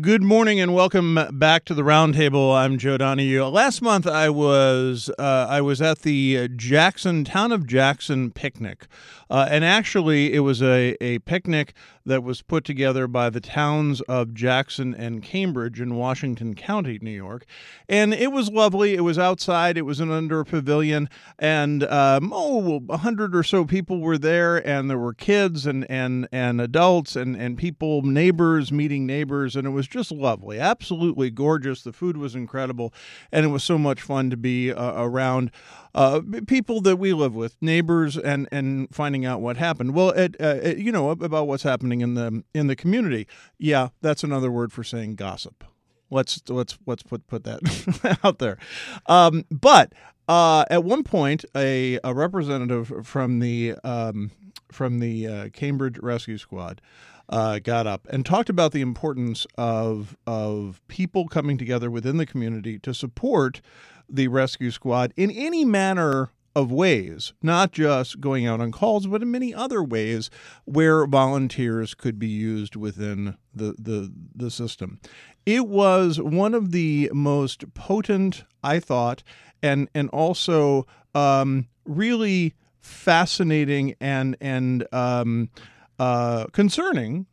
Good morning and welcome back to the Roundtable. I'm Joe Donahue. Last month I was at the Town of Jackson picnic, and actually it was a picnic that was put together by the towns of Jackson and Cambridge in Washington County, New York, and it was lovely. It was outside. It was under a pavilion, and 100 or so people were there, and there were kids and adults and people, neighbors meeting neighbors, and it was just lovely, absolutely gorgeous. The food was incredible, and it was so much fun to be around people that we live with, neighbors, and finding out what happened. Well, about what's happening in the community. Yeah, that's another word for saying gossip. Let's put that out there. But at one point, a representative from the Cambridge Rescue Squad got up and talked about the importance of people coming together within the community to support the rescue squad in any manner of ways, not just going out on calls, but in many other ways where volunteers could be used within the system. It was one of the most potent, I thought, and also really fascinating and concerning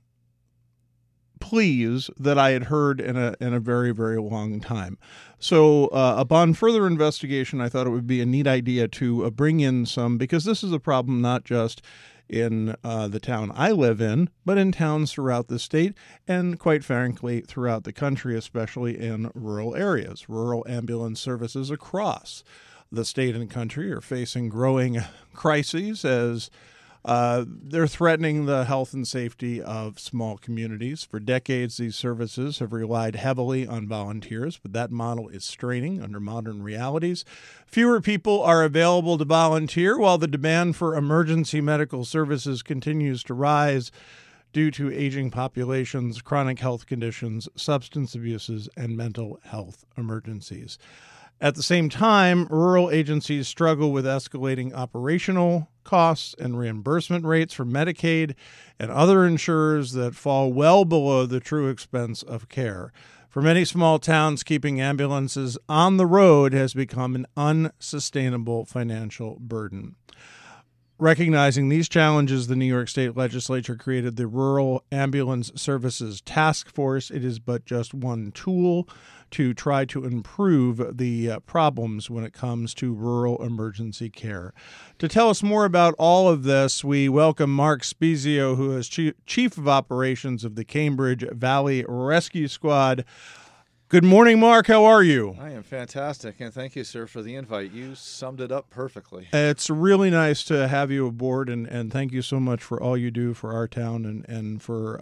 pleas that I had heard in a very, very long time. So upon further investigation, I thought it would be a neat idea to bring in some, because this is a problem not just in the town I live in, but in towns throughout the state and, quite frankly, throughout the country, especially in rural areas. Rural ambulance services across the state and country are facing growing crises as they're threatening the health and safety of small communities. For decades, these services have relied heavily on volunteers, but that model is straining under modern realities. Fewer people are available to volunteer, while the demand for emergency medical services continues to rise due to aging populations, chronic health conditions, substance abuses, and mental health emergencies. At the same time, rural agencies struggle with escalating operational costs and reimbursement rates from Medicaid and other insurers that fall well below the true expense of care. For many small towns, keeping ambulances on the road has become an unsustainable financial burden. Recognizing these challenges, the New York State Legislature created the Rural Ambulance Services Task Force. It is but just one tool to try to improve the problems when it comes to rural emergency care. To tell us more about all of this, we welcome Mark Spezio, who is Chief of Operations of the Cambridge Valley Rescue Squad. Good morning, Mark. How are you? I am fantastic, and thank you, sir, for the invite. You summed it up perfectly. It's really nice to have you aboard, and thank you so much for all you do for our town and for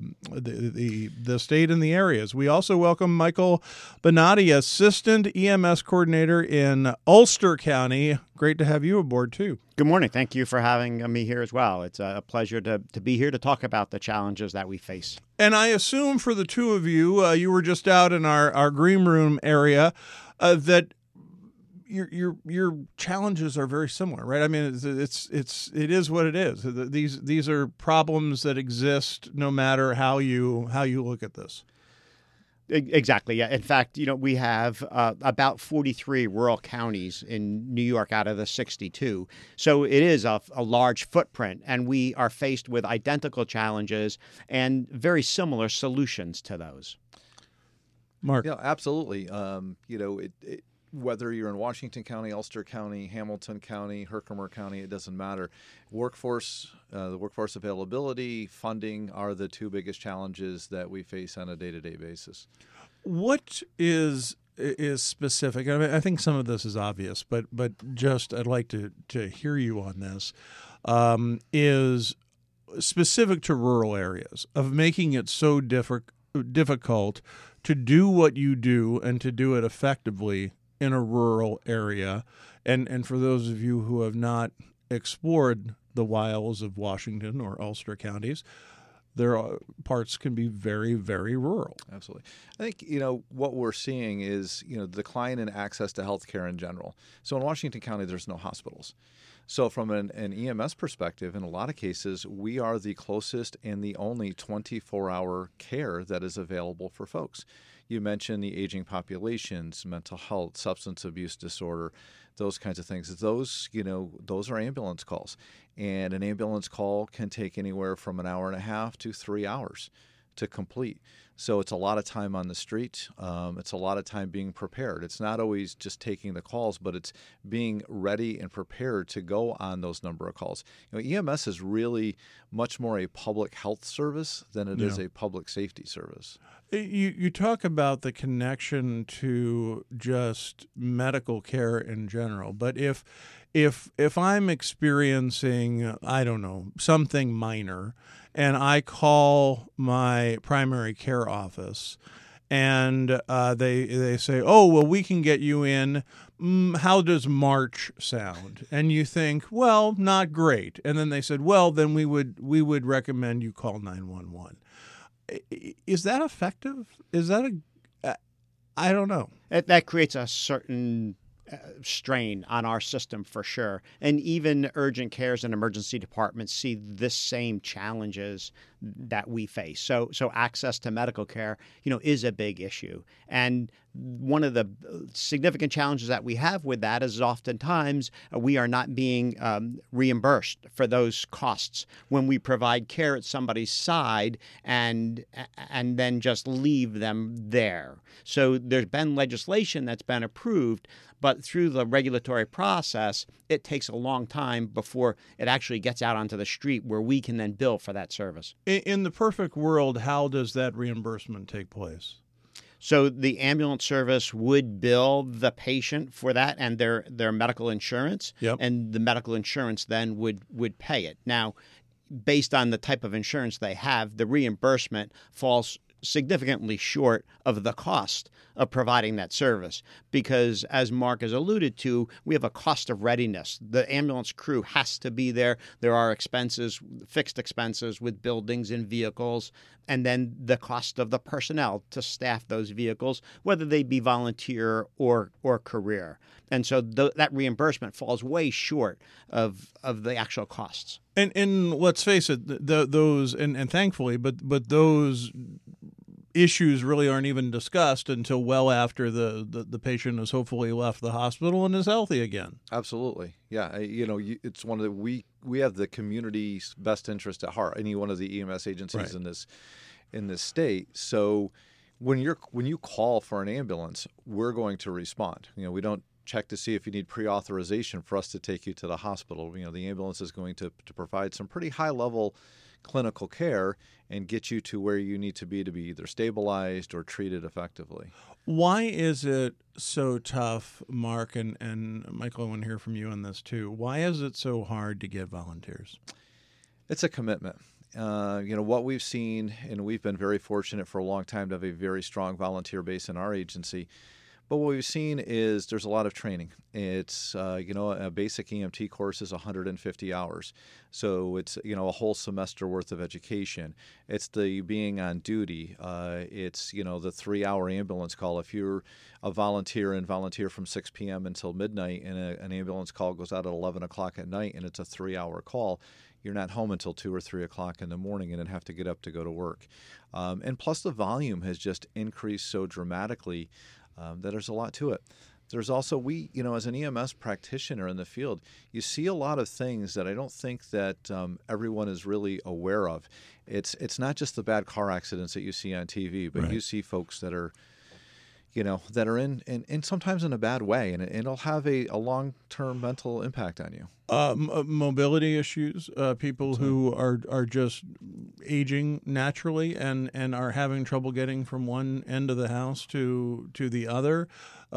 the state and the areas. We also welcome Michael Bonatti, Assistant EMS Coordinator in Ulster County. Great to have you aboard, too. Good morning. Thank you for having me here as well. It's a pleasure to be here to talk about the challenges that we face. And I assume for the two of you, you were just out in our green room area, that your challenges are very similar, right? I mean, it is what it is. These are problems that exist no matter how you look at this. Exactly. Yeah. In fact, we have about 43 rural counties in New York out of the 62. So it is a large footprint, and we are faced with identical challenges and very similar solutions to those. Mark. Yeah, absolutely. Whether you're in Washington County, Ulster County, Hamilton County, Herkimer County, it doesn't matter. The workforce availability, funding are the two biggest challenges that we face on a day-to-day basis. What is specific? I mean, I think some of this is obvious, but just I'd like to hear you on this. Is specific to rural areas of making it so difficult to do what you do and to do it effectively in a rural area. And for those of you who have not explored the wilds of Washington or Ulster counties, there are parts can be very, very rural. Absolutely. I think, what we're seeing is, decline in access to healthcare in general. So in Washington County, there's no hospitals. So from an EMS perspective, in a lot of cases, we are the closest and the only 24-hour care that is available for folks. You mentioned the aging populations, mental health, substance abuse disorder, those kinds of things. Those are ambulance calls. And an ambulance call can take anywhere from an hour and a half to 3 hours to complete. So it's a lot of time on the street. It's a lot of time being prepared. It's not always just taking the calls, but it's being ready and prepared to go on those number of calls. EMS is really much more a public health service than it is a public safety service. You talk about the connection to just medical care in general, but if I'm experiencing, I don't know, something minor, and I call my primary care office, and they say, "Oh, well, we can get you in. How does March sound?" And you think, "Well, not great." And then they said, "Well, then we would recommend you call 911." Is that effective? Is that I don't know. That creates a certain strain on our system for sure. And even urgent cares and emergency departments see this same challenges that we face. So access to medical care, is a big issue. And one of the significant challenges that we have with that is oftentimes we are not being reimbursed for those costs when we provide care at somebody's side and then just leave them there. So there's been legislation that's been approved, but through the regulatory process, it takes a long time before it actually gets out onto the street where we can then bill for that service. In the perfect world, how does that reimbursement take place? So the ambulance service would bill the patient for that and their medical insurance, and the medical insurance then would pay it. Now, based on the type of insurance they have, the reimbursement falls significantly short of the cost of providing that service because, as Mark has alluded to, we have a cost of readiness. The ambulance crew has to be there. There are expenses, fixed expenses with buildings and vehicles, and then the cost of the personnel to staff those vehicles, whether they be volunteer or career. And so that reimbursement falls way short of the actual costs. And let's face it, those and thankfully, but those issues really aren't even discussed until well after the patient has hopefully left the hospital and is healthy again. Absolutely, yeah. It's one of we have the community's best interest at heart. Any one of the EMS agencies in this state. So when you call for an ambulance, we're going to respond. We don't check to see if you need pre-authorization for us to take you to the hospital. The ambulance is going to provide some pretty high-level clinical care and get you to where you need to be either stabilized or treated effectively. Why is it so tough, Mark, and Michael, I want to hear from you on this too. Why is it so hard to get volunteers? It's a commitment. What we've seen, and we've been very fortunate for a long time to have a very strong volunteer base in our agency. But what we've seen is there's a lot of training. It's, a basic EMT course is 150 hours. So it's, a whole semester worth of education. It's the being on duty. It's, the 3-hour ambulance call. If you're a volunteer and volunteer from 6 p.m. until midnight and an ambulance call goes out at 11 o'clock at night and it's a 3-hour call, you're not home until 2 or 3 o'clock in the morning and then have to get up to go to work. And plus the volume has just increased so dramatically that there's a lot to it. There's also, as an EMS practitioner in the field, you see a lot of things that I don't think that everyone is really aware of. It's not just the bad car accidents that you see on TV, but you see folks that are, that are in sometimes in a bad way, and it'll have a long-term mental impact on you. Mobility issues, people who are just aging naturally and are having trouble getting from one end of the house to the other.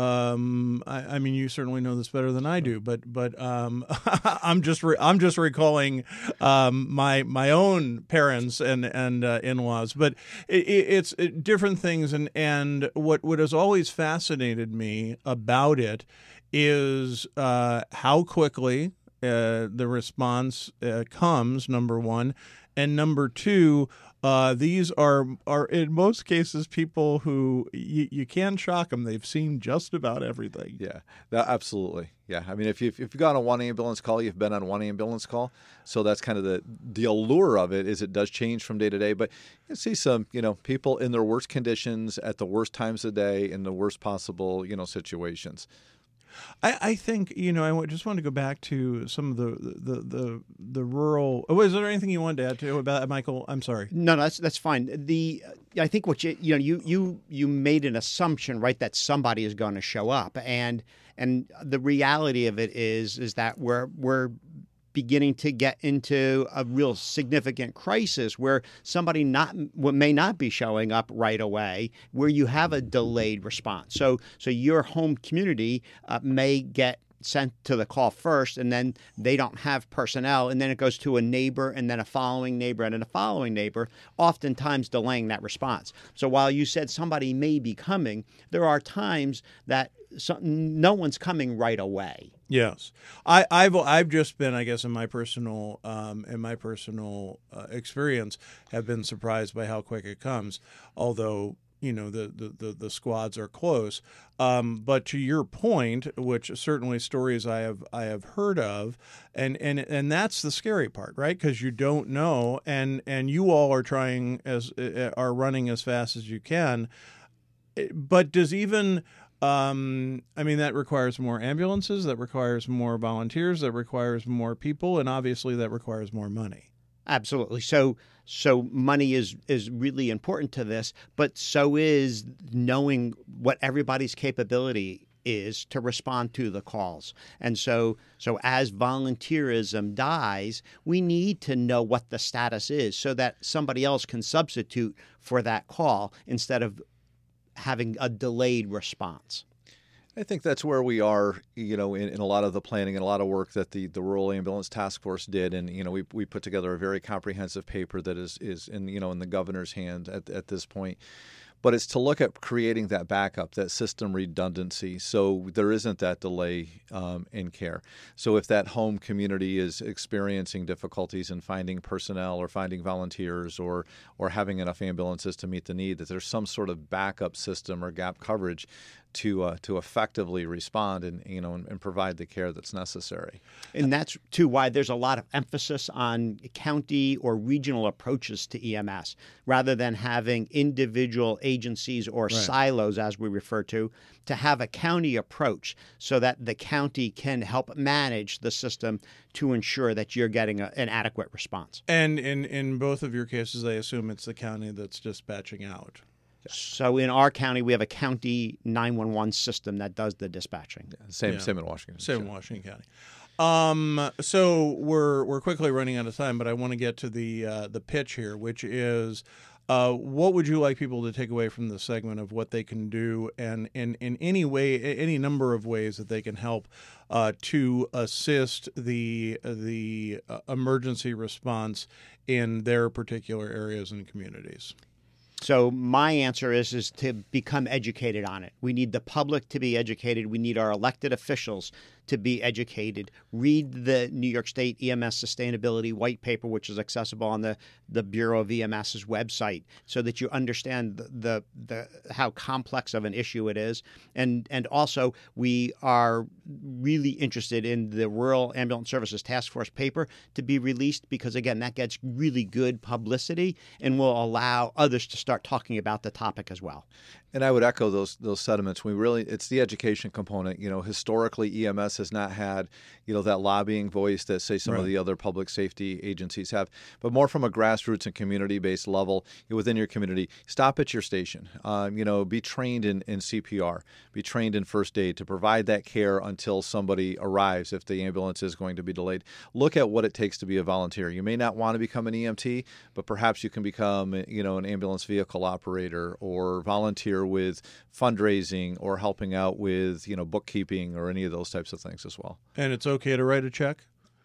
I mean, you certainly know this better than I do, but I'm just recalling my own parents and in-laws. But it's different things, and what has always fascinated me about it is how quickly the response comes, number one, and number two, these are in most cases people who you can't shock them. They've seen just about everything. Yeah, absolutely. Yeah, I mean, if you've gone on one ambulance call, you've been on one ambulance call. So that's kind of the allure of it, is it does change from day to day. But you see some, people in their worst conditions at the worst times of day in the worst possible, situations. I think I just want to go back to some of the rural. Oh, is there anything you wanted to add to about that, Michael? I'm sorry. No, that's fine. I think what you made an assumption, right, that somebody is going to show up, and the reality of it is that we're beginning to get into a real significant crisis where somebody may not be showing up right away, where you have a delayed response. So your home community may get sent to the call first, and then they don't have personnel, and then it goes to a neighbor, and then a following neighbor, and then a following neighbor, oftentimes delaying that response. So while you said somebody may be coming, there are times that no one's coming right away. Yes, I've just been, I guess, in my personal experience, have been surprised by how quick it comes. Although the squads are close, but to your point, which certainly stories I have heard of, and that's the scary part, right? Because you don't know, and you all are running as fast as you can, but does even. That requires more ambulances, that requires more volunteers, that requires more people, and obviously that requires more money. Absolutely. So money is really important to this, but so is knowing what everybody's capability is to respond to the calls. And so as volunteerism dies, we need to know what the status is so that somebody else can substitute for that call instead of having a delayed response. I think that's where we are, in a lot of the planning and a lot of work that the Rural Ambulance Task Force did. And, we put together a very comprehensive paper that is in the governor's hand at this point. But it's to look at creating that backup, that system redundancy, so there isn't that delay in care. So if that home community is experiencing difficulties in finding personnel or finding volunteers or having enough ambulances to meet the need, that there's some sort of backup system or gap coverage to effectively respond and provide the care that's necessary. And that's too why there's a lot of emphasis on county or regional approaches to EMS rather than having individual agencies or silos, as we refer to have a county approach so that the county can help manage the system to ensure that you're getting an adequate response. And in both of your cases, I assume it's the county that's dispatching out. So in our county, we have a county 911 system that does the dispatching. Same in Washington. Same in Washington County. So we're quickly running out of time, but I want to get to the pitch here, which is what would you like people to take away from the segment of what they can do, and in any way, any number of ways that they can help to assist the emergency response in their particular areas and communities? So my answer is to become educated on it. We need the public to be educated. We need our elected officials to be educated. Read the New York State EMS Sustainability White Paper, which is accessible on the Bureau of EMS's website, so that you understand the how complex of an issue it is. And also, we are really interested in the Rural Ambulance Services Task Force paper to be released because, again, that gets really good publicity and will allow others to start talking about the topic as well. And I would echo those sentiments. It's the education component. Historically, EMS has not had, that lobbying voice that, say, some of the other public safety agencies have, but more from a grassroots and community-based level within your community. Stop at your station. Be trained in CPR, be trained in first aid to provide that care until somebody arrives if the ambulance is going to be delayed. Look at what it takes to be a volunteer. You may not want to become an EMT, but perhaps you can become, an ambulance vehicle operator or volunteer with fundraising or helping out with, bookkeeping or any of those types of things as well. And it's okay to write a check?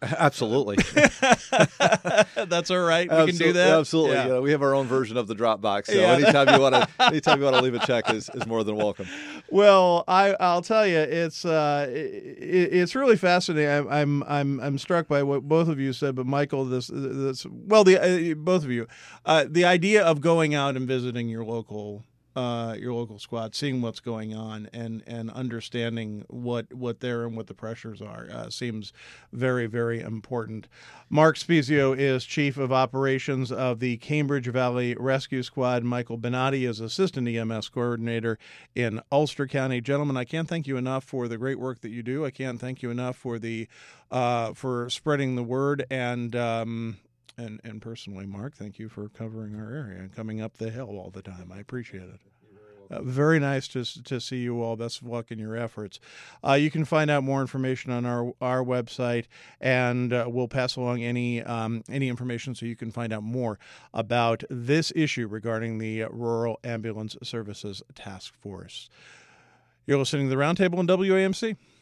Absolutely. That's all right. We can do that. Absolutely. Yeah. We have our own version of the Dropbox. So anytime you want to leave a check is more than welcome. Well, I'll tell you, it's really fascinating. I'm struck by what both of you said, but Michael, both of you, the idea of going out and visiting your local squad, seeing what's going on, and understanding what the pressures are seems very, very important. Mark Spezio is Chief of Operations of the Cambridge Valley Rescue Squad. Michael Benatti is Assistant EMS Coordinator in Ulster County. Gentlemen, I can't thank you enough for the great work that you do. I can't thank you enough for for spreading the word, and personally, Mark, thank you for covering our area and coming up the hill all the time. I appreciate it. Very nice to see you all. Best of luck in your efforts. You can find out more information on our website, and we'll pass along any information so you can find out more about this issue regarding the Rural Ambulance Services Task Force. You're listening to the Roundtable on WAMC.